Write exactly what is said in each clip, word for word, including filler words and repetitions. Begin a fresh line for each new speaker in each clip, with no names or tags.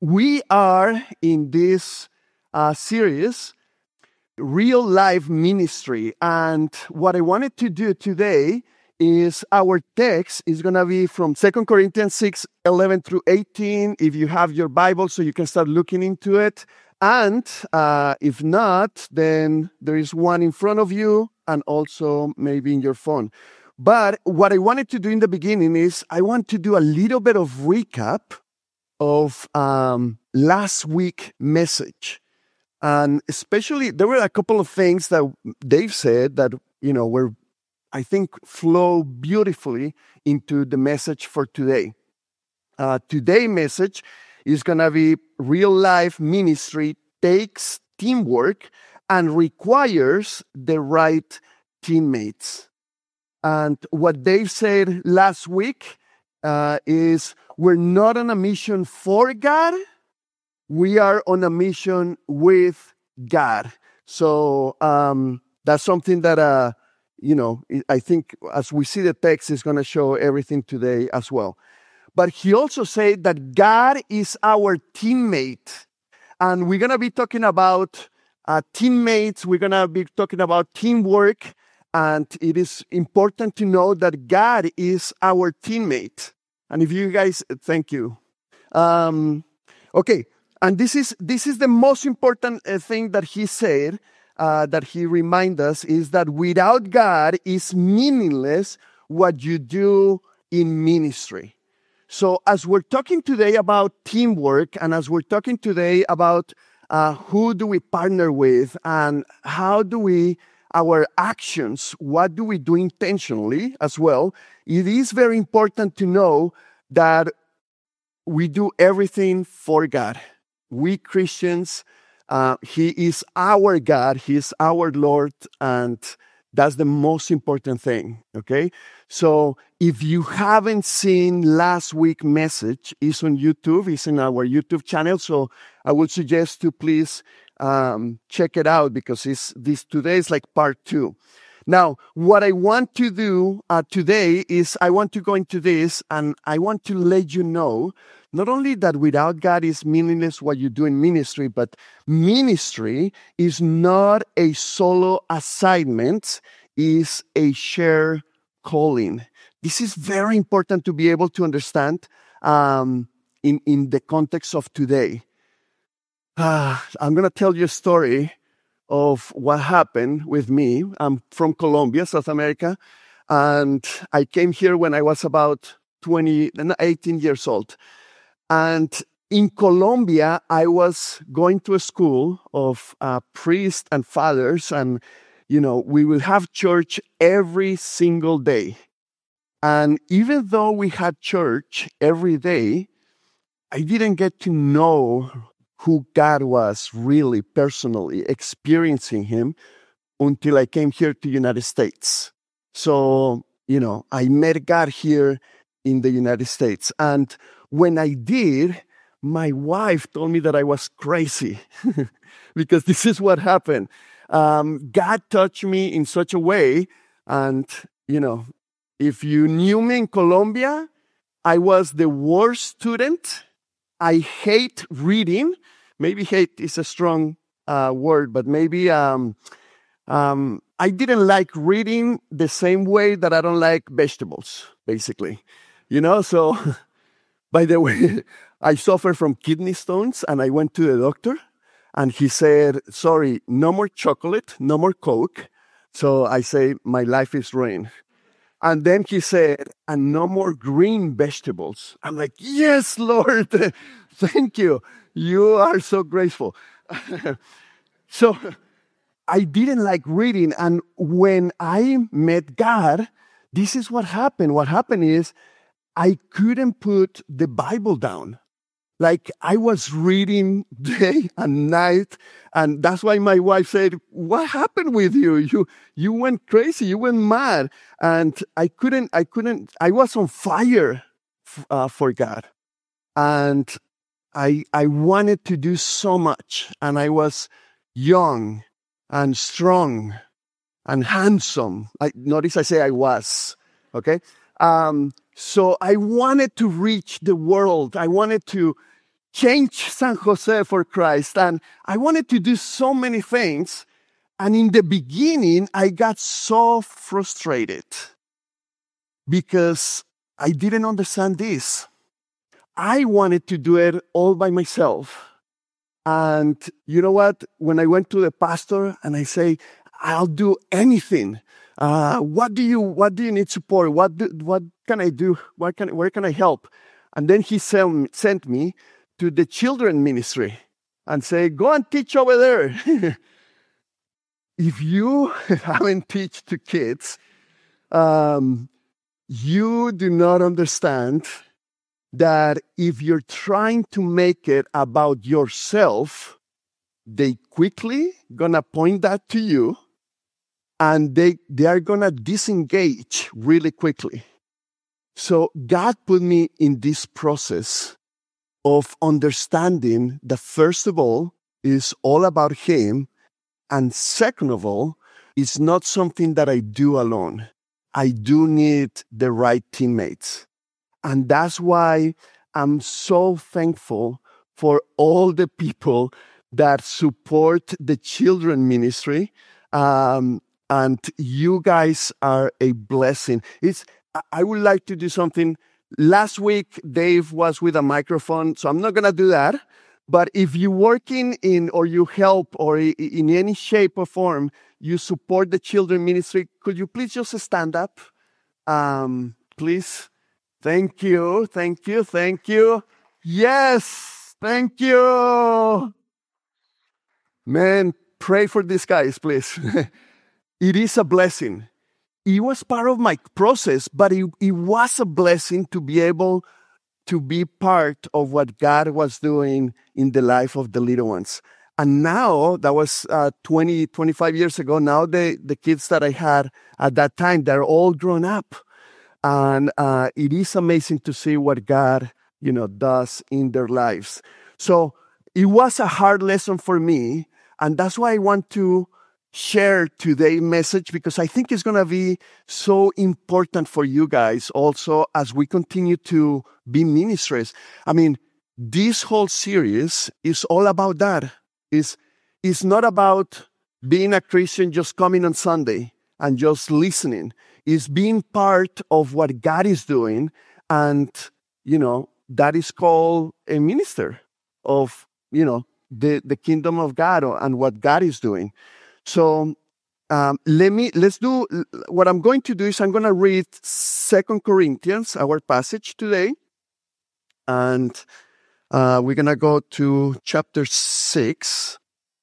we are in this uh, series, Real Life Ministry. And what I wanted to do today is our text is going to be from Second Corinthians six, eleven through eighteen. If you have your Bible, so you can start looking into it. And uh, if not, then there is one in front of you and also maybe in your phone. But what I wanted to do in the beginning is I want to do a little bit of recap of um, last week's message. And especially, there were a couple of things that Dave said that, you know, were, I think, flow beautifully into the message for today. Uh, today's message is going to be real life ministry takes teamwork and requires the right teammates. And what Dave said last week uh, is we're not on a mission for God. We are on a mission with God. So um, that's something that, uh, you know, I think as we see the text is going to show everything today as well. But he also said that God is our teammate. And we're going to be talking about uh, teammates. We're going to be talking about teamwork. And it is important to know that God is our teammate. And if you guys, thank you. Um, okay, and this is this is the most important uh, thing that he said, uh, that he reminds us, is that without God, it's meaningless what you do in ministry. So as we're talking today about teamwork, and as we're talking today about uh, who do we partner with, and how do we our actions, what do we do intentionally as well, it is very important to know that we do everything for God. We Christians, uh, He is our God, He is our Lord, and that's the most important thing, okay? So if you haven't seen last week's message, it's on YouTube, it's in our YouTube channel, so I would suggest to please Um, check it out because it's, this today is like part two. Now, what I want to do uh, today is I want to go into this and I want to let you know not only that without God is meaningless what you do in ministry, but ministry is not a solo assignment, is a shared calling. This is very important to be able to understand um, in, in the context of today. Uh, I'm going to tell you a story of what happened with me. I'm from Colombia, South America, and I came here when I was about twenty, eighteen years old. And in Colombia, I was going to a school of uh, priests and fathers, and, you know, we will have church every single day. And even though we had church every day, I didn't get to know who God was really personally, experiencing Him until I came here to the United States. So, you know, I met God here in the United States. And when I did, my wife told me that I was crazy because this is what happened. Um, God touched me in such a way. And, you know, if you knew me in Colombia, I was the worst student. I hate reading. Maybe hate is a strong uh, word, but maybe um, um, I didn't like reading the same way that I don't like vegetables, basically. You know, so, by the way, I suffer from kidney stones, and I went to the doctor, and he said, sorry, no more chocolate, no more Coke. So I say, my life is ruined. And then he said, and no more green vegetables. I'm like, yes, Lord, thank you. You are so graceful. So I didn't like reading. And when I met God, this is what happened. What happened is I couldn't put the Bible down. Like I was reading day and night. And that's why my wife said, what happened with you? You, you went crazy. You went mad. And I couldn't, I couldn't, I was on fire uh, for God. And I, I wanted to do so much. And I was young and strong and handsome. I, notice I say I was, okay? Um, so I wanted to reach the world. I wanted to change San Jose for Christ. And I wanted to do so many things. And in the beginning, I got so frustrated because I didn't understand this. I wanted to do it all by myself. And you know what? When I went to the pastor and I say, I'll do anything. Uh, what do you What do you need support? What do, What can I do? What can Where can I help? And then he sent sent me to the children ministry and say, go and teach over there. If you haven't teach to kids, um, you do not understand that if you're trying to make it about yourself, they quickly gonna point that to you, and they, they are gonna disengage really quickly. So God put me in this process of understanding that first of all, is all about Him, and second of all, it's not something that I do alone. I do need the right teammates. And that's why I'm so thankful for all the people that support the children ministry. Um, and you guys are a blessing. It's, I would like to do something. Last week, Dave was with a microphone, so I'm not going to do that. But if you're working in, or you help, or in any shape or form, you support the children ministry, could you please just stand up? Um, please. Thank you, thank you, thank you. Yes, thank you. Man, pray for these guys, please. It is a blessing. It was part of my process, but it, it was a blessing to be able to be part of what God was doing in the life of the little ones. And now, that was uh, twenty, twenty-five years ago, now the, the kids that I had at that time, they're all grown up. And uh, it is amazing to see what God, you know, does in their lives. So it was a hard lesson for me, and that's why I want to share today's message, because I think it's going to be so important for you guys also as we continue to be ministers. I mean, this whole series is all about that. It's, it's not about being a Christian just coming on Sunday and just listening. It's being part of what God is doing, and, you know, that is called a minister of, you know, the, the kingdom of God and what God is doing. So um, let me, let's do, what I'm going to do is I'm going to read Second Corinthians, our passage today. And uh, we're going to go to chapter six.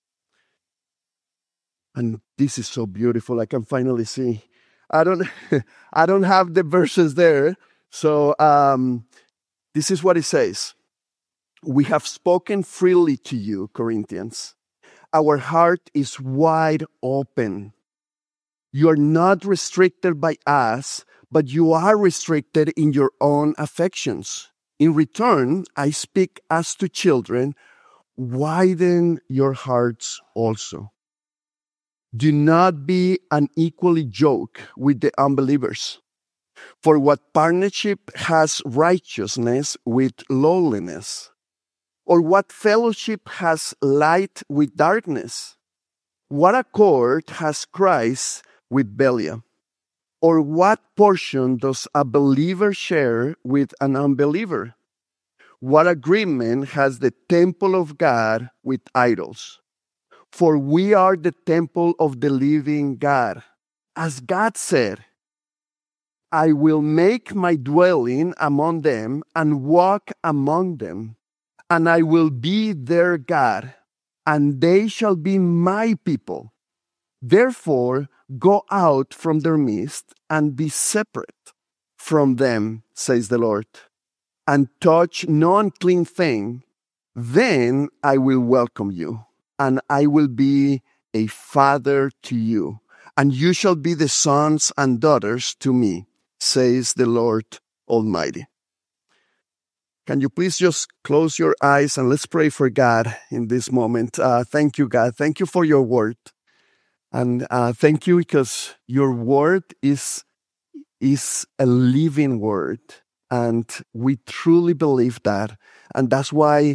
And this is so beautiful. I can finally see. I don't, I don't have the verses there. So um, this is what it says. We have spoken freely to you, Corinthians. Our heart is wide open. You are not restricted by us, but you are restricted in your own affections. In return, I speak as to children, widen your hearts also. Do not be unequally yoked with the unbelievers. For what partnership has righteousness with lowliness? Or what fellowship has light with darkness? What accord has Christ with Belial? Or what portion does a believer share with an unbeliever? What agreement has the temple of God with idols? For we are the temple of the living God. As God said, I will make my dwelling among them and walk among them, and I will be their God, and they shall be my people. Therefore, go out from their midst and be separate from them, says the Lord, and touch no unclean thing. Then I will welcome you, and I will be a father to you, and you shall be the sons and daughters to me, says the Lord Almighty. Can you please just close your eyes and let's pray for God in this moment. Uh, thank you, God. Thank you for your word. And uh, thank you because your word is, is a living word. And we truly believe that. And that's why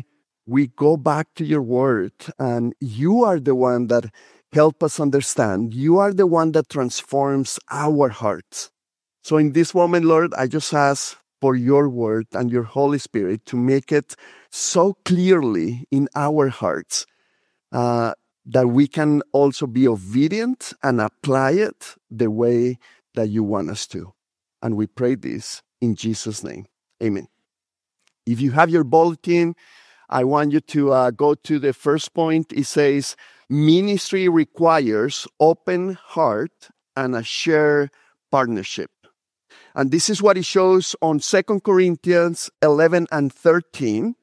we go back to your word, and you are the one that help us understand. You are the one that transforms our hearts. So in this moment, Lord, I just ask for your word and your Holy Spirit to make it so clearly in our hearts uh, that we can also be obedient and apply it the way that you want us to. And we pray this in Jesus' name. Amen. If you have your bulletin, I want you to uh, go to the first point. It says, ministry requires open heart and a shared partnership. And this is what it shows on Second Corinthians eleven and thirteen.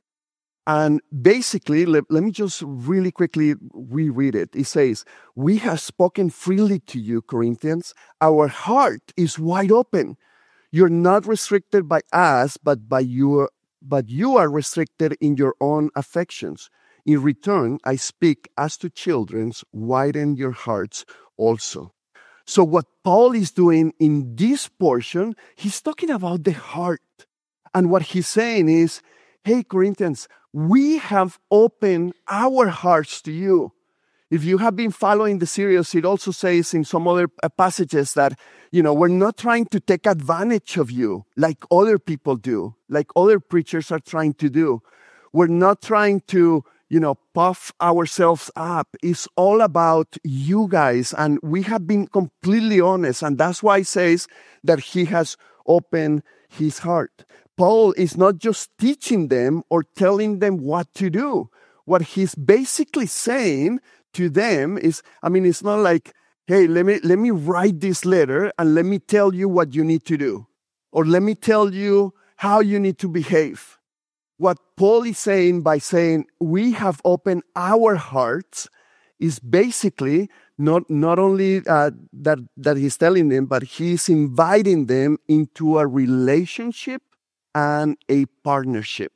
And basically, let, let me just really quickly reread it. It says, we have spoken freely to you, Corinthians. Our heart is wide open. You're not restricted by us, but by your, but you are restricted in your own affections. In return, I speak as to children, widen your hearts also. So what Paul is doing in this portion, he's talking about the heart. And what he's saying is, hey, Corinthians, we have opened our hearts to you. If you have been following the series, it also says in some other passages that, you know, we're not trying to take advantage of you like other people do, like other preachers are trying to do. We're not trying to, you know, puff ourselves up. It's all about you guys. And we have been completely honest. And that's why he says that he has opened his heart. Paul is not just teaching them or telling them what to do. What he's basically saying to them is, I mean, it's not like, hey, let me, let me write this letter and let me tell you what you need to do. Or let me tell you how you need to behave. What Paul is saying by saying we have opened our hearts is basically not, not only uh, that, that he's telling them, but he's inviting them into a relationship and a partnership.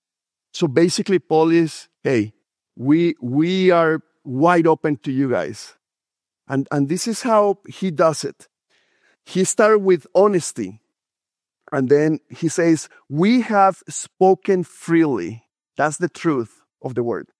So basically, Paul is, hey, we, we are wide open to you guys. And, and this is how he does it. He started with honesty. And then he says, we have spoken freely. That's the truth of the word.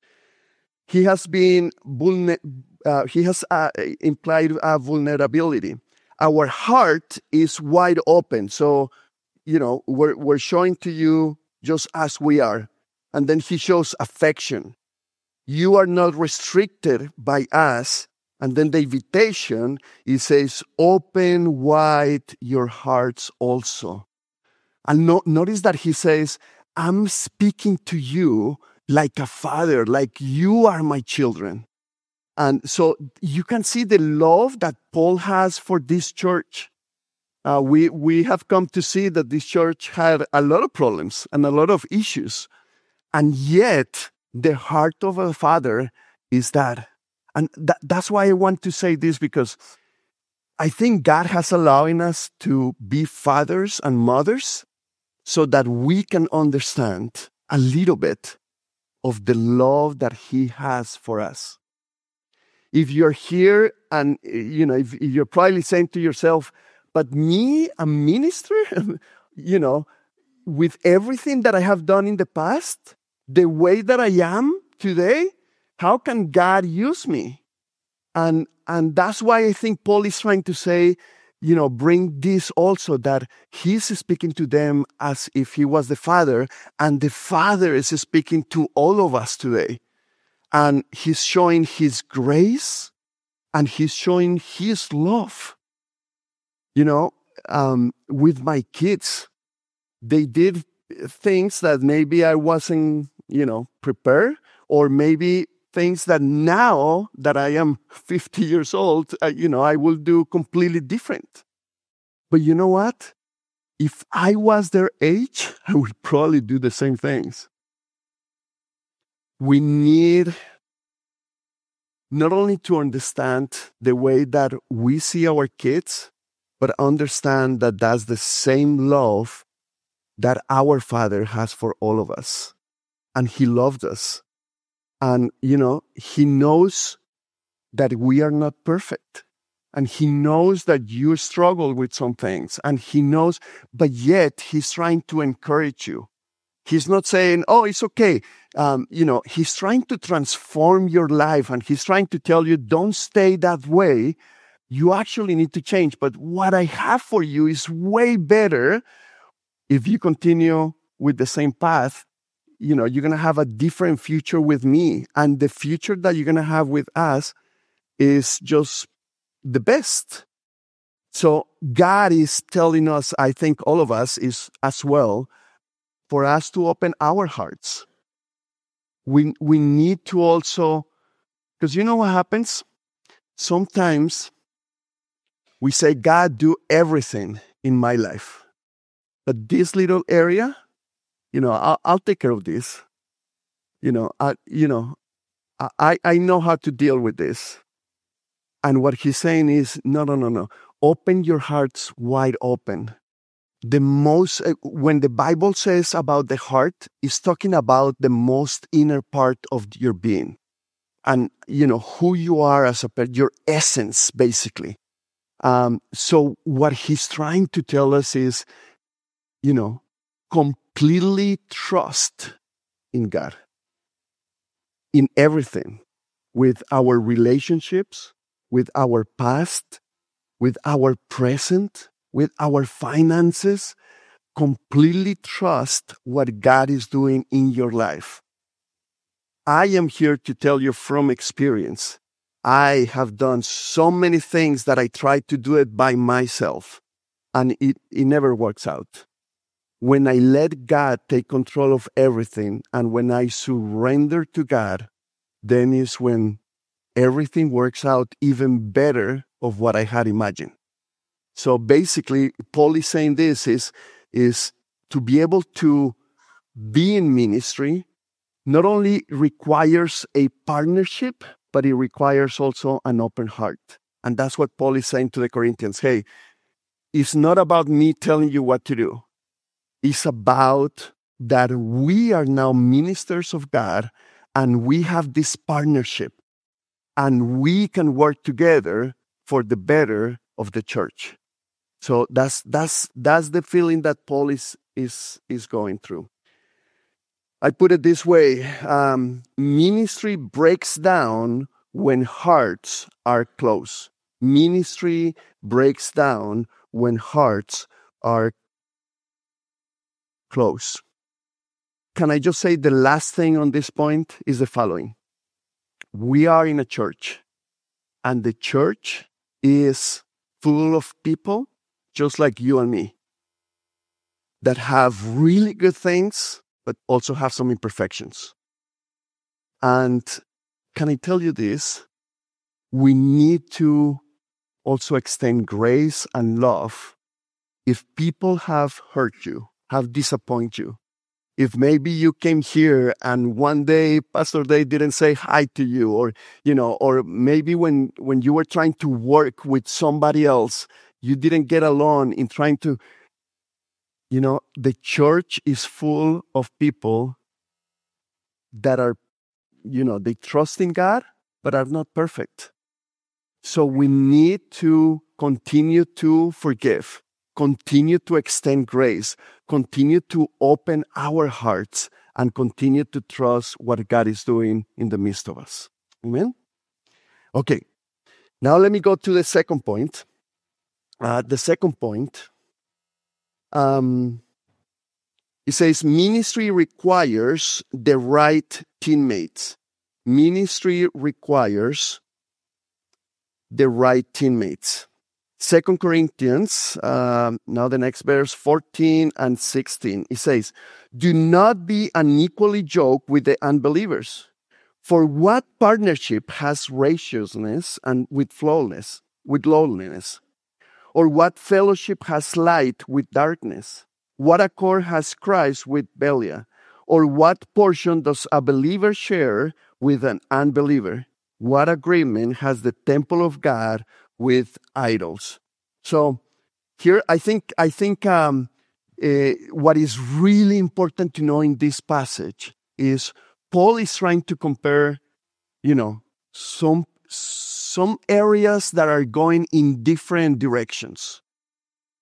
He has been, vulner- uh, he has uh, implied uh, vulnerability. Our heart is wide open. So, you know, we're, we're showing to you just as we are. And then he shows affection. You are not restricted by us. And then the invitation, he says, open wide your hearts also. And no, notice that he says, I'm speaking to you like a father, like you are my children. And so you can see the love that Paul has for this church. Uh, we, we have come to see that this church had a lot of problems and a lot of issues. And yet, the heart of a father is that. And that, that's why I want to say this, because I think God has allowing us to be fathers and mothers so that we can understand a little bit of the love that He has for us. If you're here and, you know, if you're probably saying to yourself, but me, a minister, you know, with everything that I have done in the past, the way that I am today, how can God use me? And, and that's why I think Paul is trying to say, you know, bring this also, that he's speaking to them as if he was the Father, and the Father is speaking to all of us today. And he's showing his grace and he's showing his love. You know, um, with my kids, they did things that maybe I wasn't, you know, prepared, or maybe things that now that I am fifty years old, uh, you know, I will do completely different. But you know what? If I was their age, I would probably do the same things. We need not only to understand the way that we see our kids, but understand that that's the same love that our Father has for all of us. And He loved us. And, you know, He knows that we are not perfect. And He knows that you struggle with some things. And He knows, but yet He's trying to encourage you. He's not saying, oh, it's okay. Um, you know, he's trying to transform your life, and he's trying to tell you, don't stay that way. You actually need to change. But what I have for you is way better. If you continue with the same path, you know, you're going to have a different future with me. And the future that you're going to have with us is just the best. So God is telling us, I think all of us is as well, for us to open our hearts. We, we need to also, because you know what happens? Sometimes we say, God, do everything in my life. But this little area, you know, I'll, I'll take care of this. You know, I, you know, I, I know how to deal with this. And what he's saying is, no, no, no, no. Open your hearts wide open. The most, when the Bible says about the heart, it's talking about the most inner part of your being. And, you know, who you are as a person, your essence, basically. Um, so what he's trying to tell us is, you know, completely trust in God. In everything. With our relationships, with our past, with our present, with our finances. Completely trust what God is doing in your life. I am here to tell you from experience. I have done so many things that I tried to do it by myself, and it, it never works out. When I let God take control of everything, and when I surrender to God, then is when everything works out even better of what I had imagined. So basically, Paul is saying this is, is to be able to be in ministry not only requires a partnership, but it requires also an open heart. And that's what Paul is saying to the Corinthians. Hey, it's not about me telling you what to do. It's about that we are now ministers of God, and we have this partnership, and we can work together for the better of the church. So that's that's that's the feeling that Paul is is is going through. I put it this way: um, ministry breaks down when hearts are close. Ministry breaks down when hearts are close. Can I just say the last thing on this point is the following? We are in a church, and the church is full of people just like you and me, that have really good things, but also have some imperfections. And can I tell you this? We need to also extend grace and love if people have hurt you, have disappointed you. If maybe you came here and one day Pastor Day didn't say hi to you, or, you know, or maybe when, when you were trying to work with somebody else, you didn't get along in trying to, you know, the church is full of people that are, you know, they trust in God, but are not perfect. So we need to continue to forgive, continue to extend grace, continue to open our hearts, and continue to trust what God is doing in the midst of us. Amen? Okay, now let me go to the second point. Uh, the second point, um, it says ministry requires the right teammates. Ministry requires the right teammates. Second Corinthians, um, now the next verse, fourteen and sixteen, it says, do not be unequally yoked with the unbelievers. For what partnership has righteousness and with flawless, with lowliness? Or what fellowship has light with darkness? What accord has Christ with Belial? Or what portion does a believer share with an unbeliever? What agreement has the temple of God with idols? So here, I think, I think um, uh, what is really important to know in this passage is Paul is trying to compare, you know, some some areas that are going in different directions.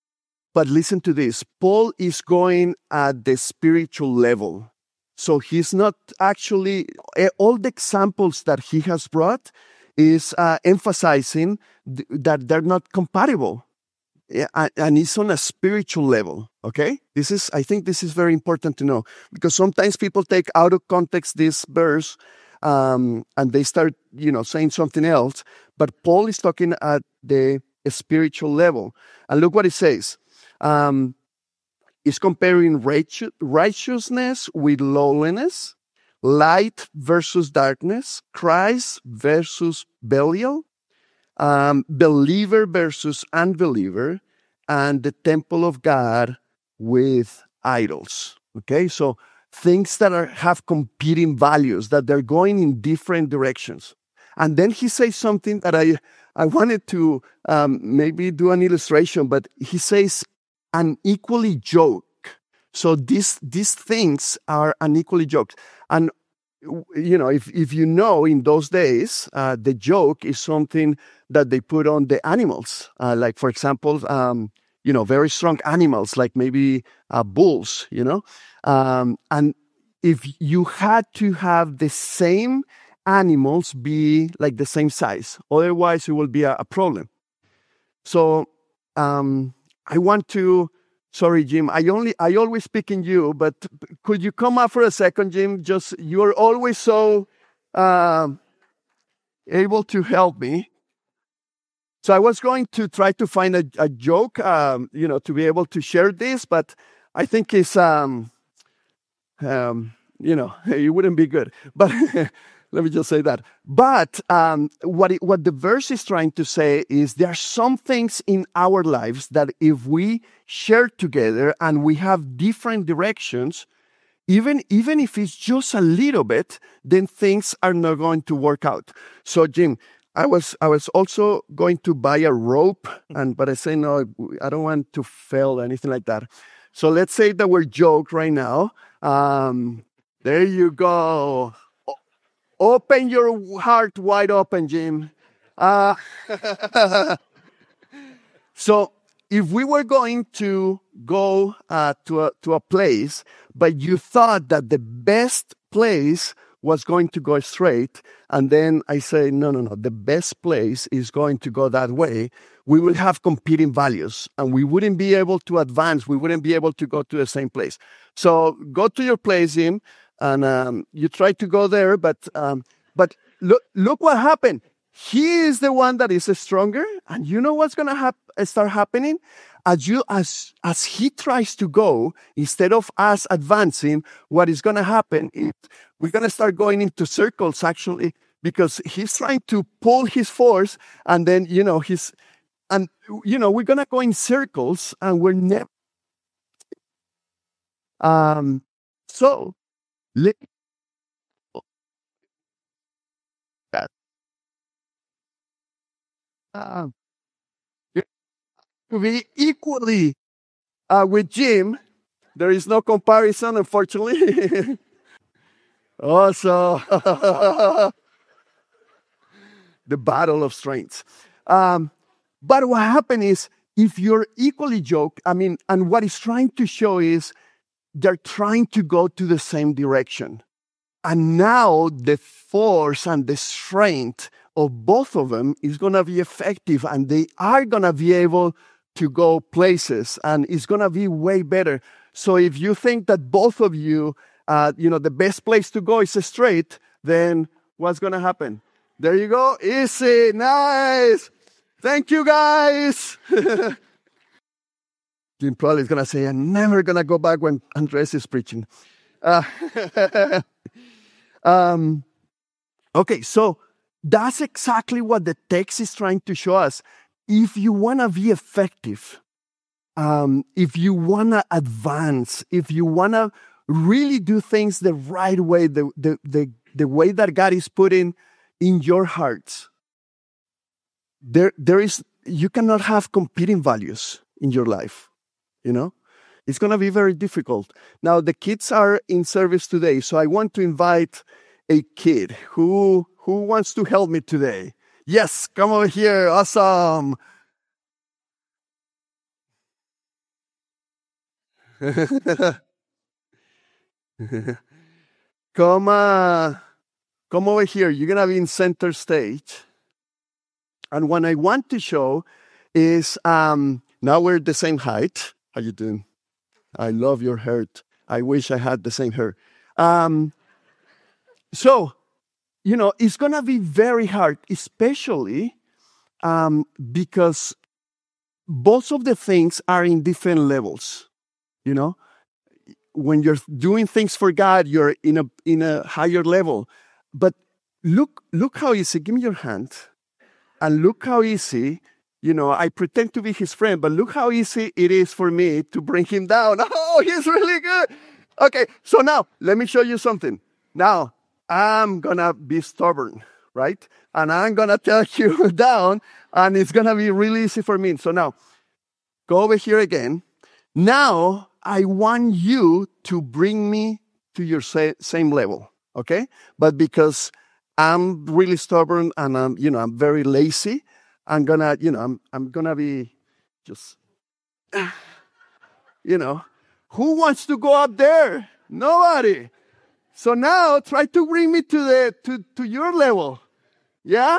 But listen to this. Paul is going at the spiritual level. So he's not actually, all the examples that he has brought is uh, emphasizing th- that they're not compatible. Yeah, and it's on a spiritual level, okay? This is, I think this is very important to know, because sometimes people take out of context this verse um, and they start, you know, saying something else. But Paul is talking at the spiritual level. And look what it says. Um, it's comparing righteous, righteousness with lowliness, light versus darkness, Christ versus Belial, Um, believer versus unbeliever, and the temple of God with idols. Okay, so things that are have competing values, that they're going in different directions. And then he says something that I I wanted to um, maybe do an illustration, but he says unequally yoked. So these these things are unequally yoked. And you know, if, if you know, in those days, uh, the yoke is something that they put on the animals. Uh, like, for example, um, you know, very strong animals, like maybe uh, bulls, you know. Um, and if you had to have the same animals be like the same size, otherwise it will be a, a problem. So um, I want to... Sorry, Jim. I only I always speak in you, but could you come up for a second, Jim? Just you're always so uh, able to help me. So I was going to try to find a, a joke, um, you know, to be able to share this, but I think it's um, um, you know, it wouldn't be good. But let me just say that. But um, what it, what the verse is trying to say is there are some things in our lives that if we share together and we have different directions, even, even if it's just a little bit, then things are not going to work out. So, Jim, I was I was also going to buy a rope, and but I say no, I don't want to fail or anything like that. So let's say that we're joke right now. Um, there you go. Open your heart wide open, Jim. Uh, so if we were going to go uh, to, a, to a place, but you thought that the best place was going to go straight, and then I say, no, no, no, the best place is going to go that way, we will have competing values, and we wouldn't be able to advance. We wouldn't be able to go to the same place. So go to your place, Jim. And um, you try to go there, but um, but look look what happened. He is the one that is stronger, and you know what's gonna hap- start happening as you as as he tries to go instead of us advancing. What is gonna happen is we're gonna start going into circles actually, because he's trying to pull his force, and then you know he's and you know we're gonna go in circles, and we're never. Um, so. Let that uh, to be equally uh, with Jim. There is no comparison, unfortunately. Also, the battle of strengths. Um, but what happened is, if you're equally yoked, I mean, and what it's trying to show is they're trying to go to the same direction. And now the force and the strength of both of them is going to be effective, and they are going to be able to go places, and it's going to be way better. So if you think that both of you, uh, you know, the best place to go is straight, then what's going to happen? There you go. Easy. Nice. Thank you, guys. Jim probably is going to say, I'm never going to go back when Andres is preaching. Uh, um, okay, so that's exactly what the text is trying to show us. If you want to be effective, um, if you want to advance, if you want to really do things the right way, the, the, the, the way that God is putting in your hearts, there, there is, you cannot have competing values in your life, you know? It's going to be very difficult. Now, the kids are in service today, so I want to invite a kid who who wants to help me today. Yes, come over here. Awesome. come, uh, come over here. You're going to be in center stage. And what I want to show is, um, now we're the same height. How you doing? I love your hair. I wish I had the same hair. Um, so, you know, it's going to be very hard, especially um, because both of the things are in different levels. You know, when you're doing things for God, you're in a in a higher level. But look, look how easy. Give me your hand, and look how easy. You know, I pretend to be his friend, but look how easy it is for me to bring him down. Oh, he's really good. Okay, so now let me show you something. Now I'm gonna be stubborn, right? And I'm gonna take you down, and it's gonna be really easy for me. So now go over here again. Now I want you to bring me to your sa- same level, okay? But because I'm really stubborn and I'm, you know, I'm very lazy, I'm gonna, you know, I'm I'm gonna be just, you know, who wants to go up there? Nobody. So now try to bring me to the to, to your level. Yeah?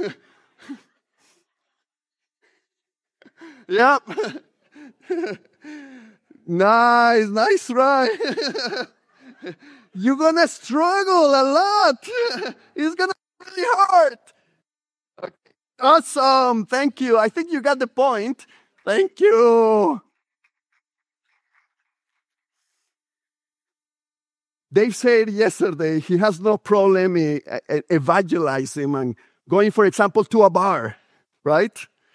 Yep. Nice, nice, right? You're gonna struggle a lot. It's gonna be really hard. Okay. Awesome. Thank you. I think you got the point. Thank you. Dave said yesterday he has no problem e- e- evangelizing and going, for example, to a bar, right?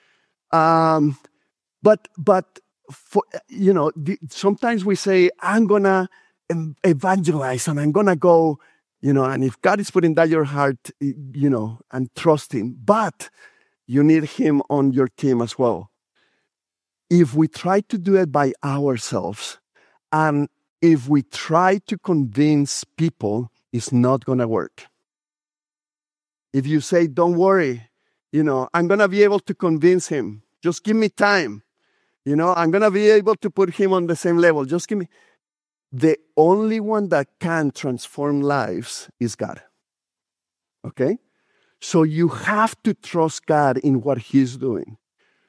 Um, but but for, you know, the, sometimes we say, I'm gonna em- evangelize and I'm gonna go, you know, and if God is putting that in your heart, you know, and trust Him, but you need Him on your team as well. If we try to do it by ourselves, and if we try to convince people, it's not going to work. If you say, don't worry, you know, I'm going to be able to convince him. Just give me time. You know, I'm going to be able to put him on the same level. Just give me. The only one that can transform lives is God. Okay? So you have to trust God in what He's doing.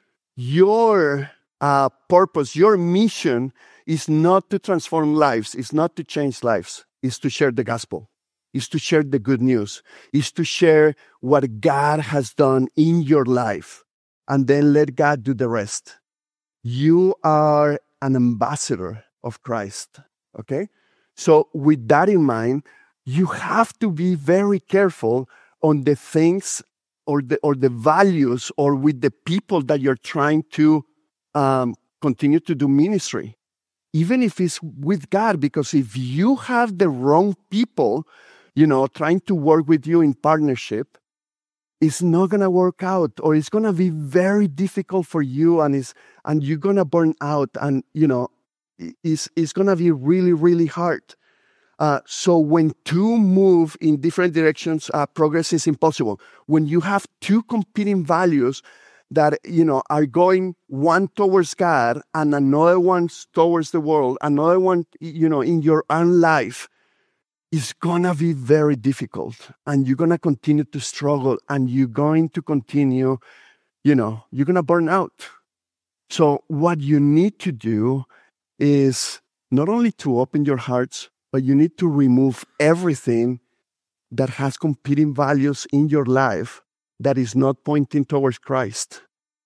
Your uh, purpose, your mission is not to transform lives, it's not to change lives, it's to share the gospel, it's to share the good news, it's to share what God has done in your life, and then let God do the rest. You are an ambassador of Christ, okay? So with that in mind, you have to be very careful on the things or the or the values or with the people that you're trying to um, continue to do ministry, even if it's with God, because if you have the wrong people, you know, trying to work with you in partnership, it's not going to work out, or it's going to be very difficult for you, and it's and you're going to burn out, and you know, it's it's going to be really, really hard. Uh, so when two move in different directions, uh, progress is impossible. When you have two competing values that, you know, are going one towards God and another one towards the world, another one, you know, in your own life, it's going to be very difficult. And you're going to continue to struggle, and you're going to continue, you know, you're going to burn out. So what you need to do is not only to open your hearts, but you need to remove everything that has competing values in your life that is not pointing towards Christ.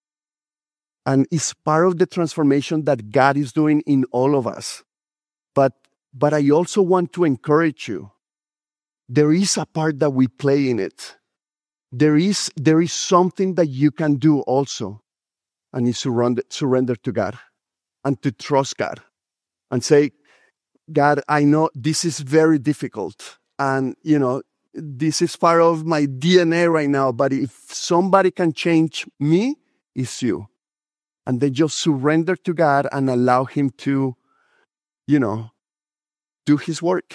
And it's part of the transformation that God is doing in all of us. But, but I also want to encourage you. There is a part that we play in it. There is, there is something that you can do also. And it's surrender, surrender to God and to trust God and say, God, I know this is very difficult, and, you know, this is part of my D N A right now, but if somebody can change me, it's you. And then just surrender to God and allow Him to, you know, do His work.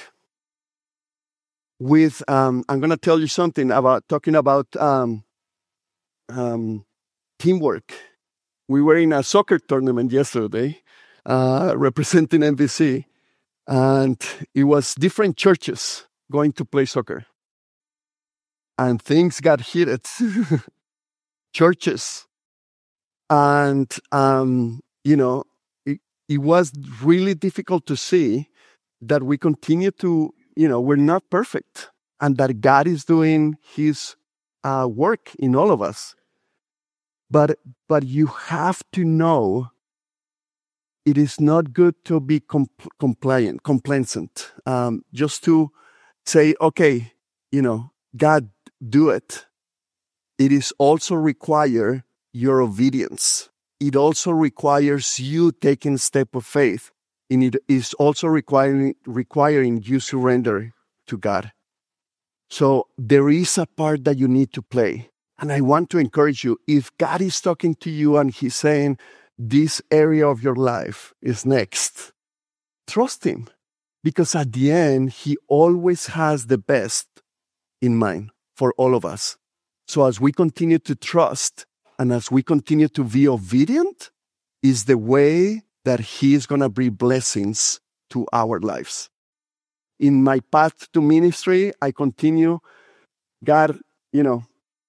With, um, I'm going to tell you something about, talking about um, um, teamwork. We were in a soccer tournament yesterday, uh, representing N B C. And it was different churches going to play soccer. And things got heated. Churches. And, um, you know, it, it was really difficult to see that we continue to, you know, we're not perfect. And that God is doing his uh, work in all of us. But, but you have to know it is not good to be compl- compliant, complacent. Um, just to say, okay, you know, God, do it. It is also require your obedience. It also requires you taking a step of faith. And it is also requiring, requiring you surrender to God. So there is a part that you need to play. And I want to encourage you, if God is talking to you and he's saying, this area of your life is next, trust him. Because at the end, he always has the best in mind for all of us. So as we continue to trust and as we continue to be obedient, is the way that he is going to bring blessings to our lives. In my path to ministry, I continue, God, you know,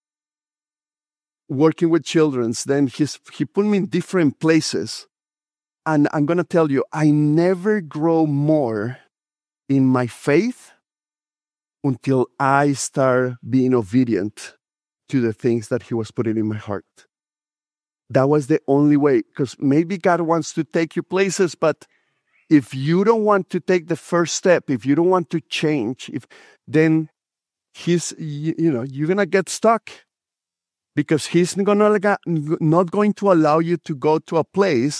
working with children. Then he's, he put me in different places. And I'm going to tell you, I never grow more in my faith until I start being obedient to the things that he was putting in my heart. That was the only way, because maybe God wants to take you places, but if you don't want to take the first step, if you don't want to change, if then he's, you, you know, you're going to get stuck, because he's gonna, not going to allow you to go to a place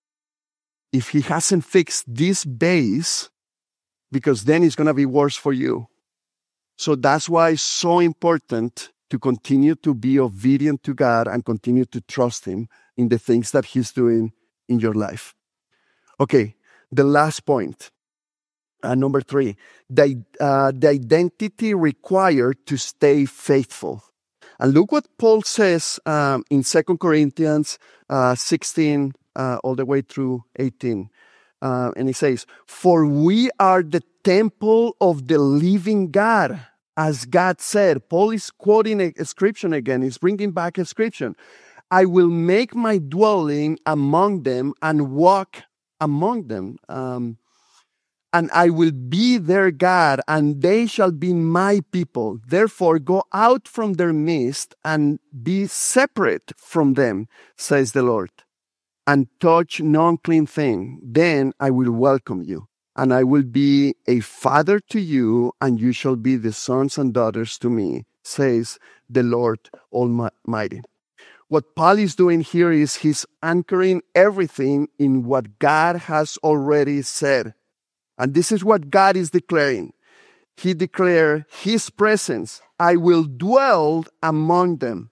if he hasn't fixed this base, because then it's going to be worse for you. So that's why it's so important to continue to be obedient to God and continue to trust him in the things that he's doing in your life. Okay, the last point, uh, number three, the, uh, the identity required to stay faithful. And look what Paul says um, in Second Corinthians uh, sixteen, uh, all the way through eighteen. Uh, and he says, for we are the temple of the living God, as God said. Paul is quoting a, a scripture again. He's bringing back a scripture. I will make my dwelling among them and walk among them. Um, and I will be their God, and they shall be my people. Therefore, go out from their midst and be separate from them, says the Lord, and touch no unclean thing. Then I will welcome you, and I will be a father to you, and you shall be the sons and daughters to me, says the Lord Almighty. What Paul is doing here is he's anchoring everything in what God has already said. And this is what God is declaring. He declared his presence. I will dwell among them.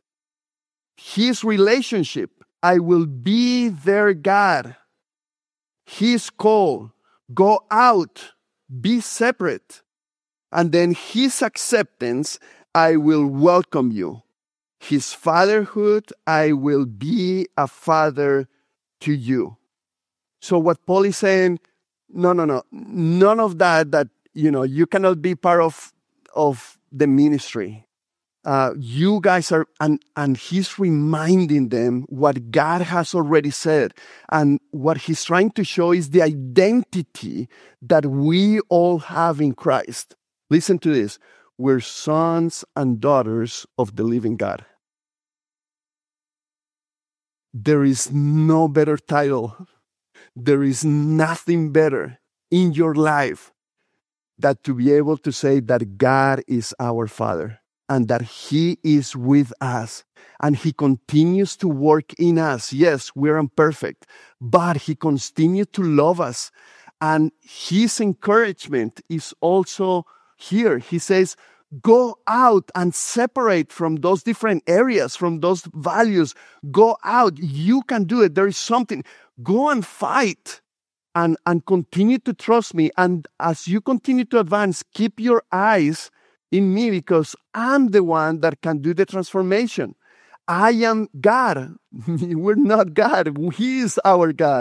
His relationship. I will be their God. His call. Go out. Be separate. And then his acceptance. I will welcome you. His fatherhood. I will be a father to you. So what Paul is saying, No, no, no. None of that, that, you know, you cannot be part of, of the ministry. Uh, you guys are, and, and he's reminding them what God has already said. And what he's trying to show is the identity that we all have in Christ. Listen to this. We're sons and daughters of the living God. There is no better title. There is nothing better in your life than to be able to say that God is our Father and that He is with us and He continues to work in us. Yes, we're imperfect, but He continues to love us. And His encouragement is also here. He says, go out and separate from those different areas, from those values. Go out. You can do it. There is something. Go and fight and, and continue to trust me. And as you continue to advance, keep your eyes in me because I'm the one that can do the transformation. I am God. We're not God. He is our God.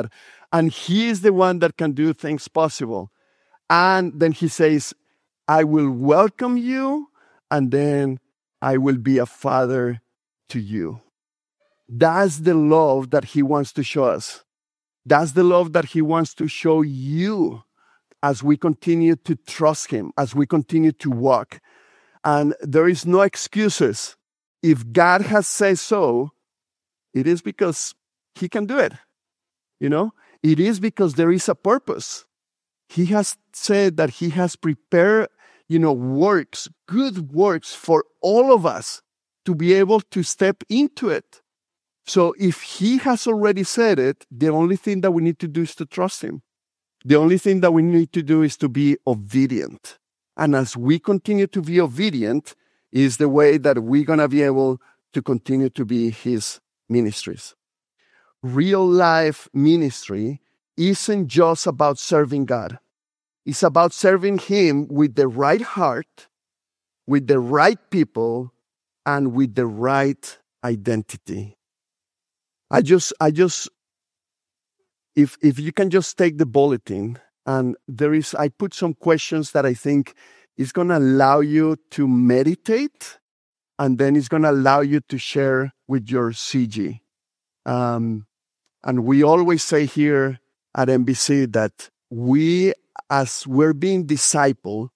And he is the one that can do things possible. And then he says, I will welcome you, and then I will be a father to you. That's the love that he wants to show us. That's the love that he wants to show you as we continue to trust him, as we continue to walk. And there is no excuses. If God has said so, it is because he can do it. You know, it is because there is a purpose. He has said that he has prepared, you know, works, good works for all of us to be able to step into it. So if he has already said it, the only thing that we need to do is to trust him. The only thing that we need to do is to be obedient. And as we continue to be obedient is the way that we're going to be able to continue to be his ministries. Real life ministry isn't just about serving God. It's about serving him with the right heart, with the right people, and with the right identity. I just, I just, if if you can just take the bulletin, and there is, I put some questions that I think is going to allow you to meditate, and then it's going to allow you to share with your C G. Um, and we always say here at M B C that we, as we're being discipled,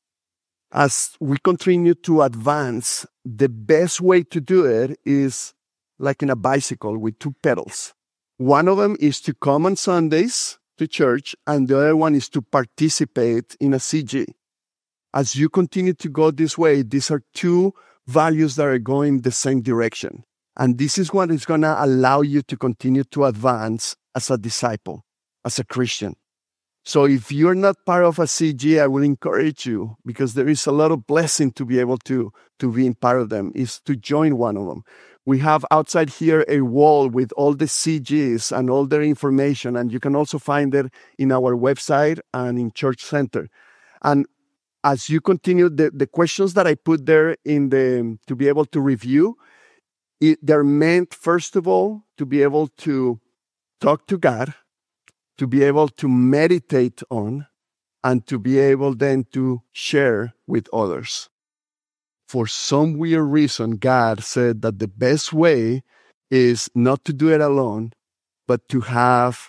as we continue to advance, the best way to do it is like in a bicycle with two pedals. One of them is to come on Sundays to church, and the other one is to participate in a C G. As you continue to go this way, these are two values that are going the same direction. And this is what is going to allow you to continue to advance as a disciple, as a Christian. So if you're not part of a C G, I will encourage you, because there is a lot of blessing to be able to, to be in part of them, is to join one of them. We have outside here a wall with all the C Gs and all their information, and you can also find it in our website and in Church Center. And as you continue, the, the questions that I put there in the to be able to review, it, they're meant, first of all, to be able to talk to God, to be able to meditate on, and to be able then to share with others. For some weird reason, God said that the best way is not to do it alone, but to have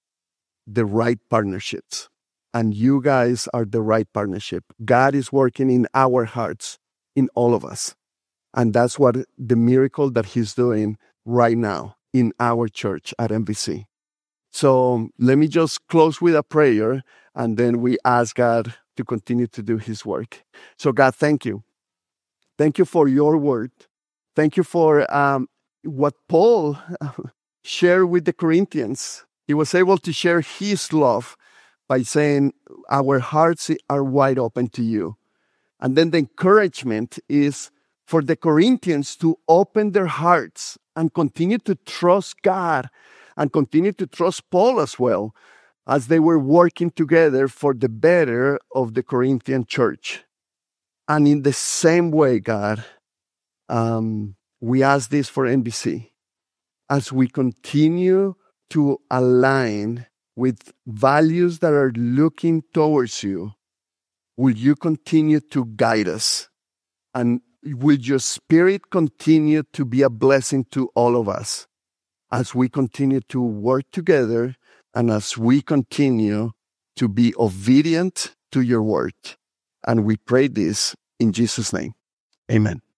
the right partnerships. And you guys are the right partnership. God is working in our hearts, in all of us. And that's what the miracle that he's doing right now in our church at M B C. So let me just close with a prayer, and then we ask God to continue to do his work. So God, thank you. Thank you for your word. Thank you for um, what Paul shared with the Corinthians. He was able to share his love by saying, our hearts are wide open to you. And then the encouragement is for the Corinthians to open their hearts and continue to trust God and continue to trust Paul as well, as they were working together for the better of the Corinthian church. And in the same way, God, um, we ask this for M B C. As we continue to align with values that are looking towards you, will you continue to guide us? And will your Spirit continue to be a blessing to all of us as we continue to work together and as we continue to be obedient to your word? And we pray this in Jesus' name. Amen.